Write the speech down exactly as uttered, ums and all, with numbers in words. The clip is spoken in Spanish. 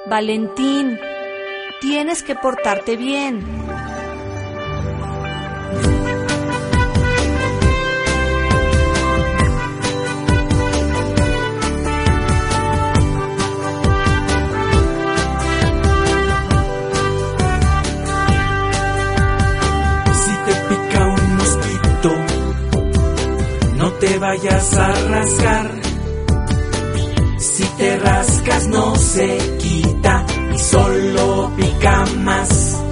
Valentín, tienes que portarte bien. Si te pica un mosquito, no te vayas a rascar. Si te rascas no se quita y solo pica más.